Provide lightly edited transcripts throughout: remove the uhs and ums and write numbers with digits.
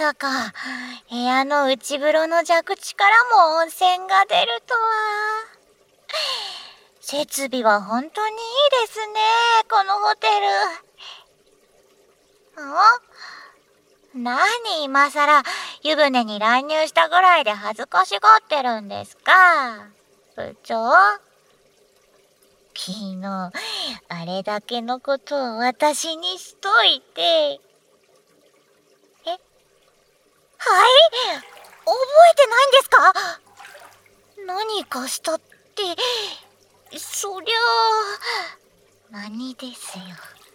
さか部屋の内風呂の蛇口からも温泉が出るとは。設備は本当にいいですね、このホテル。何今さら湯船に乱入したぐらいで恥ずかしがってるんですか、部長。昨日あれだけのことを私にしといて。はい、覚えてないんですか？何かしたって、そりゃあ何ですよ。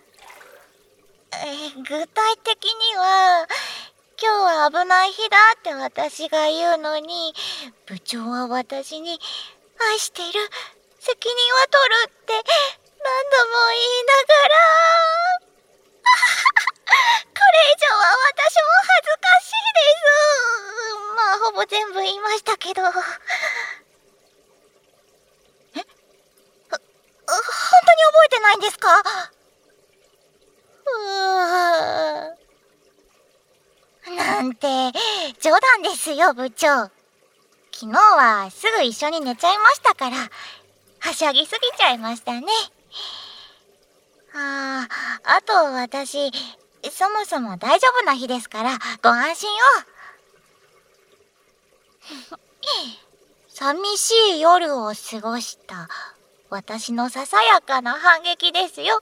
具体的には、今日は危ない日だって私が言うのに、部長は私に愛してる、責任は取るって何度も言いながら、これ以上は私も恥ずかしいです。まあほぼ全部言いましたけど。本当に覚えてないんですか？なんて冗談ですよ、部長。昨日はすぐ一緒に寝ちゃいましたから、はしゃぎすぎちゃいましたね。あと私、そもそも大丈夫な日ですからご安心を。寂しい夜を過ごした私のささやかな反撃ですよ。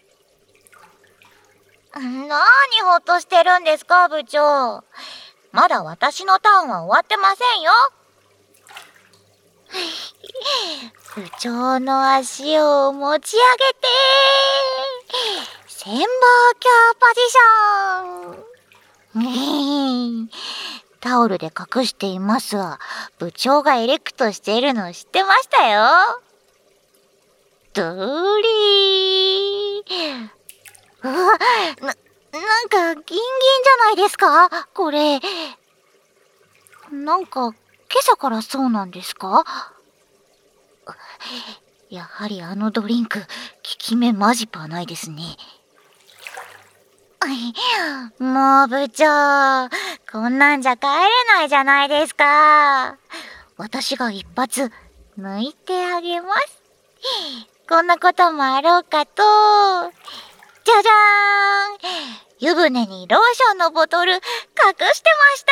何ほっとしてるんですか、部長。まだ私のターンは終わってませんよ。部長の足を持ち上げて、千番キャーポジション。タオルで隠していますが、部長がエレクトしているのを知ってましたよ。ドーリー。なんかギンギンじゃないですか、これ。なんか今朝からそうなんですか？やはりあのドリンク、効き目マジパーないですね。もう部長、こんなんじゃ帰れないじゃないですか。私が一発抜いてあげます。こんなこともあろうかと、じゃじゃーん、湯船にローションのボトル隠して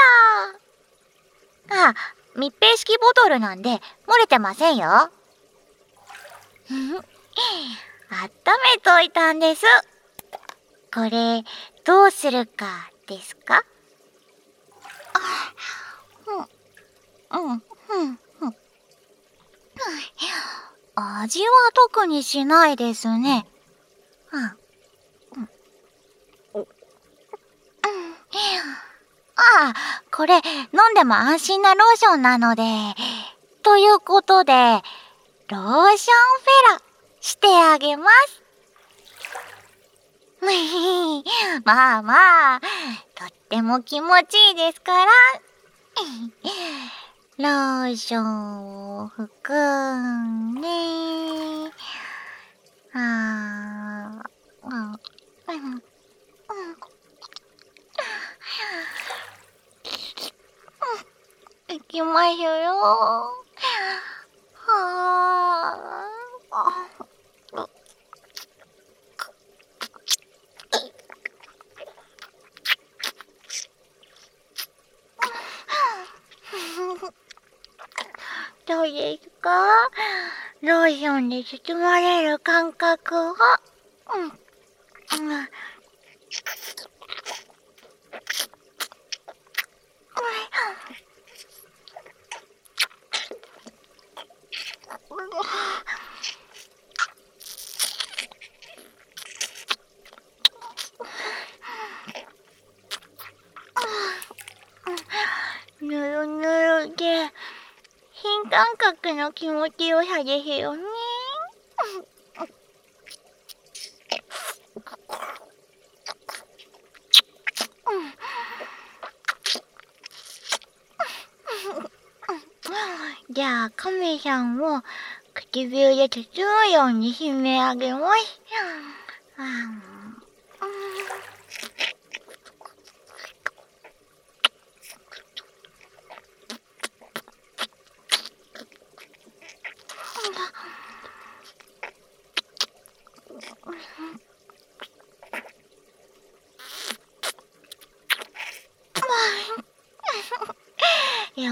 ました。密閉式ボトルなんで漏れてませんよ。温めといたんです。これどうするかですか？味は特にしないですね。これ飲んでも安心なローションなので。ということで、ローションフェラしてあげます。まあまあ、とっても気持ちいいですから。ローションを含んで、いきますよ。どうですか？ローションで包まれる感覚は。ぬるぬるで新感覚の気持ちよさですよね。じゃあカメさんを唇で包むように締め上げます。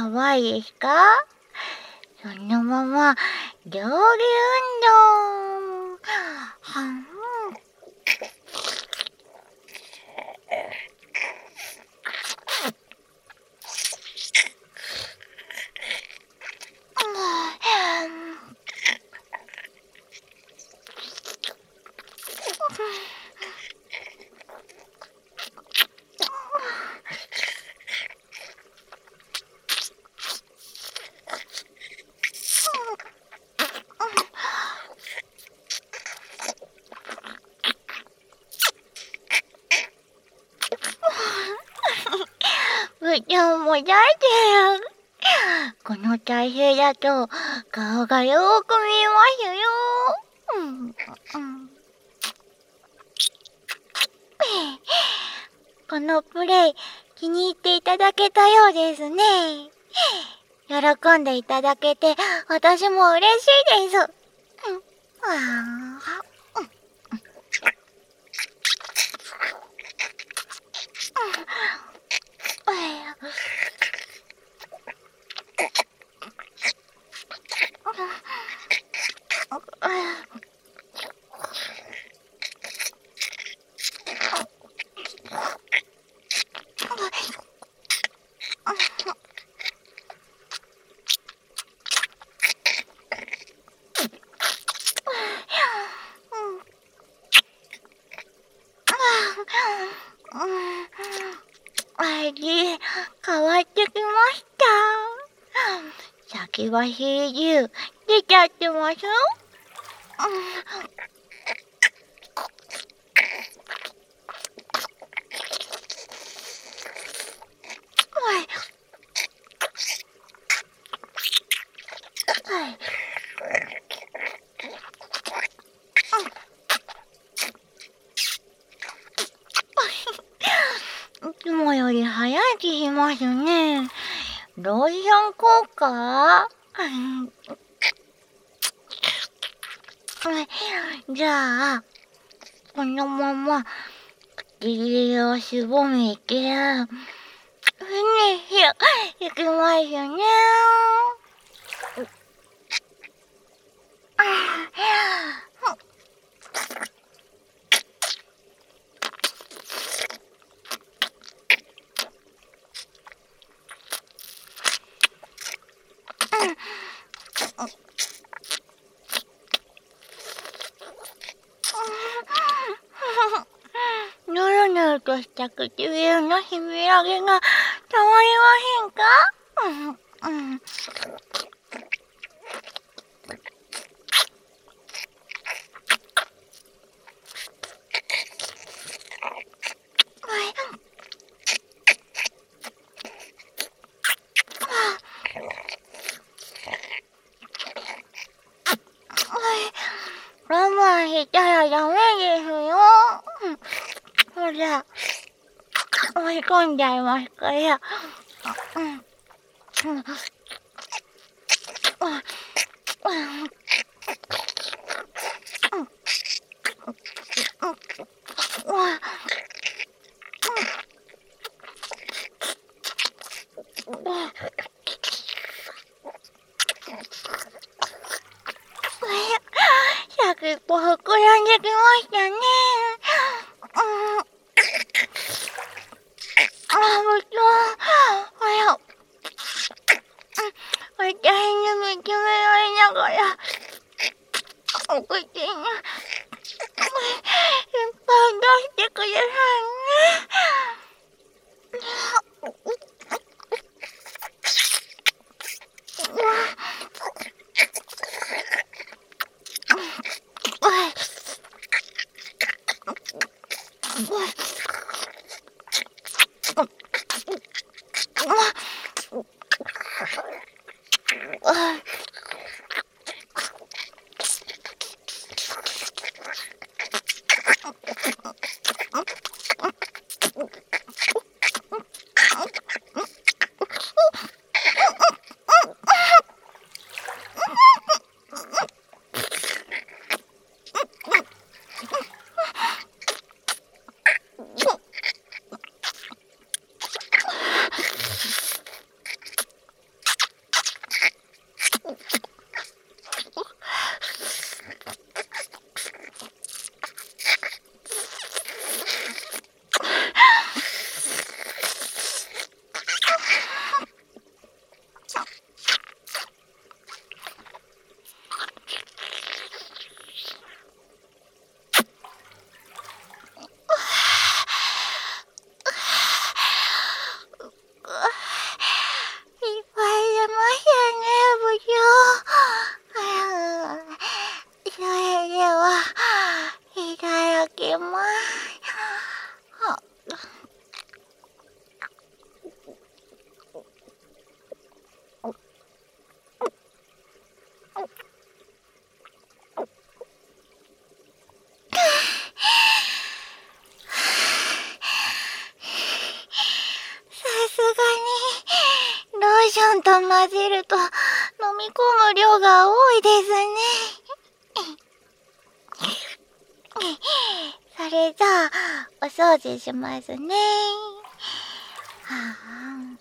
やばいですか？そのまま上下運動。はん。部長もだってる。この体勢だと顔がよーく見えますよ。このプレイ気に入っていただけたようですね。喜んでいただけて私も嬉しいです。味変わってきました。先走り牛出ちゃってますよ。いつもより早い気しますね。ローション効果？じゃあ、このまま唇をしぼめて、フィニッシュいきますね。ぬるぬるとした唇のしびらげがたまりませんか？我慢したらダメですよ。ほら、追い込んじゃいますから。先っぽ膨らんできましたね。部長、私に認められながら、お口にいっぱい出してくださいね。 と混ぜると飲み込む量が多いですね。それじゃあお掃除しますね。はあ、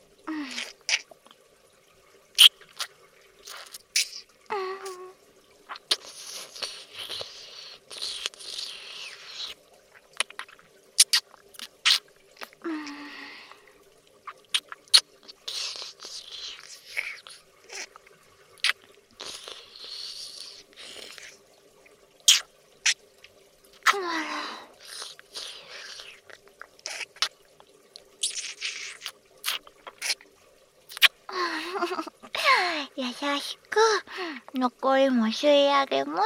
優しく残りも吸い上げます。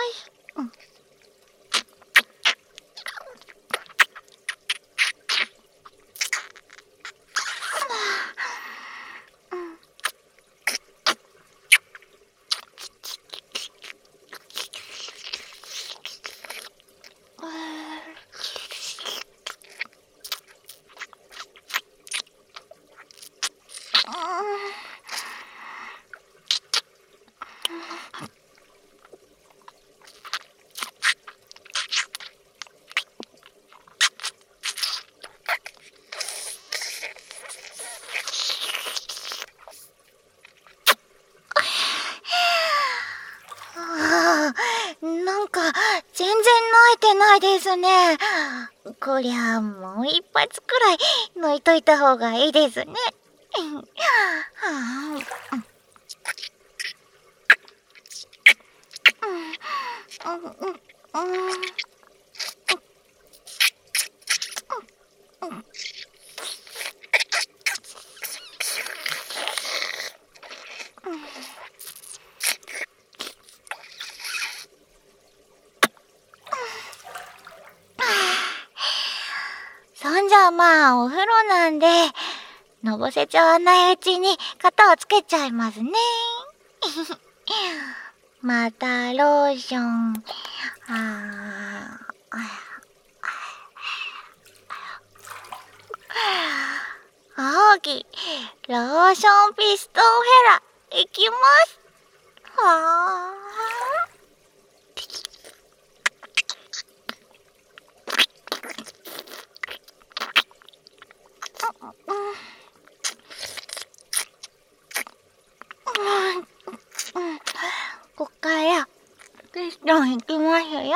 なんか全然泣いてないですね。こりゃもう一発くらい抜いといた方がいいですね。そんじゃまあお風呂なんでのぼせちゃわないうちに型をつけちゃいますね。またローション。青木ローションピストンフェラいきます。はあ。こっからピストンいきますよ。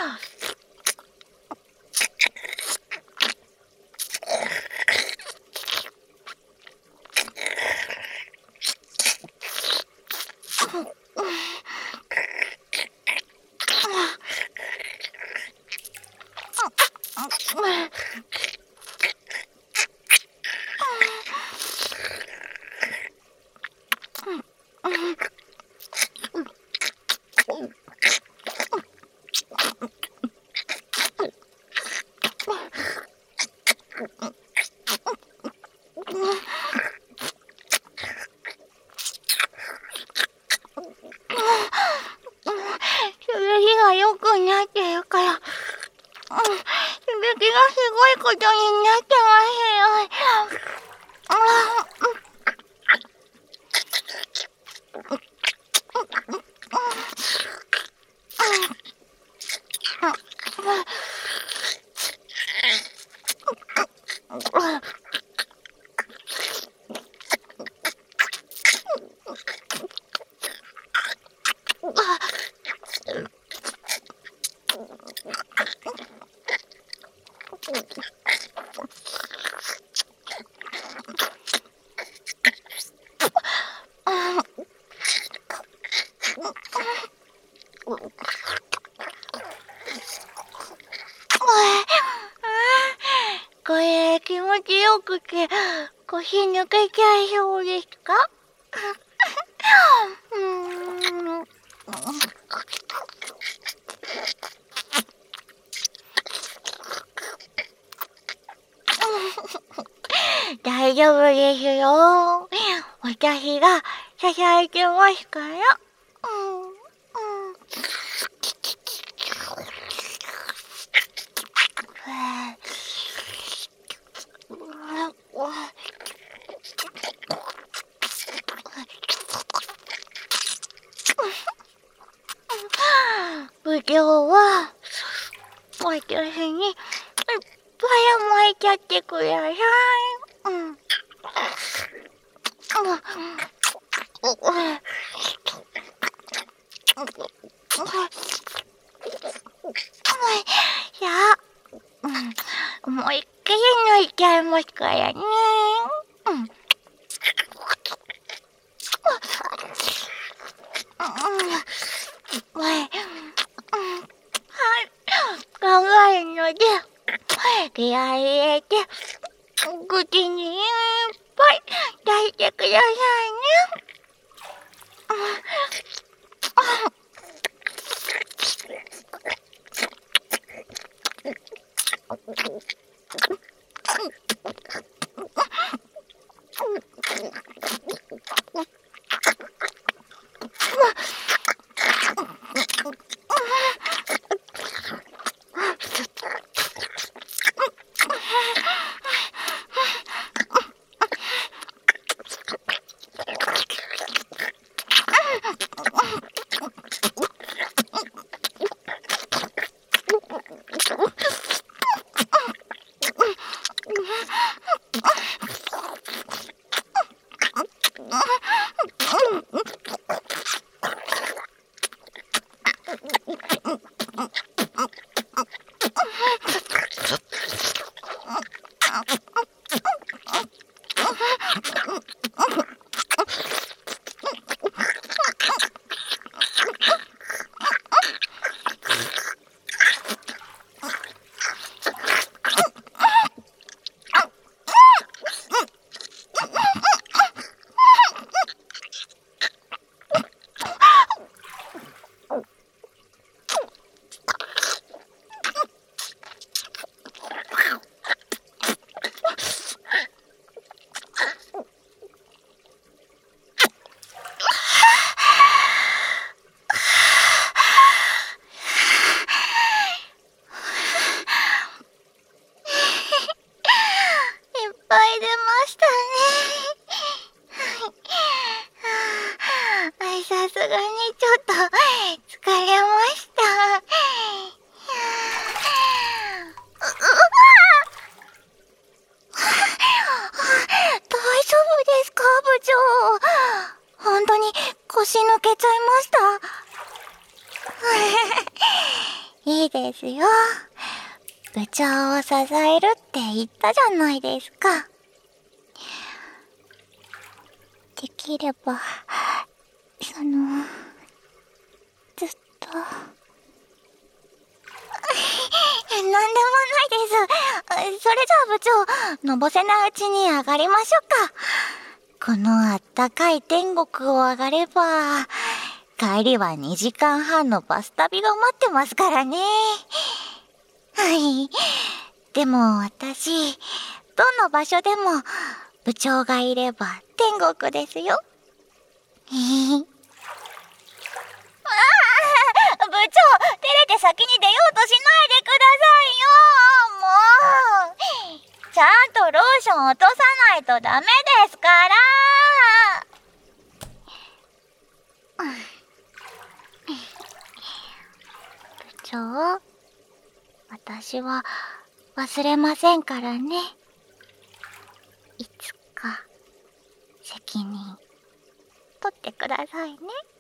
響きが良くなってるから、響きがすごいことになってますよ。これ気持ちよくて腰抜けちゃいそうですか？大丈夫ですよ。私が支えてますから。 ゃってください。うん。さあ、もう一回抜いちゃいますからね。うん。考えるので、気合い入れて、口にいっぱい出してくださいね。出ましたね。さすがにちょっと疲れました。大丈夫ですか、部長。本当に腰抜けちゃいました。いいですよ。部長を支えるって言ったじゃないですか。できれば、ずっと。なんでもないです。それじゃあ部長、のぼせないうちに上がりましょうか。このあったかい天国を上がれば、帰りは2時間半のバス旅が待ってますからね。はい。でも私、どの場所でも部長がいれば天国ですよ。部長、照れて先に出ようとしないでくださいよ。もう、ちゃんとローション落とさないとダメですから。部長、私は忘れませんからね。いつか責任取ってくださいね。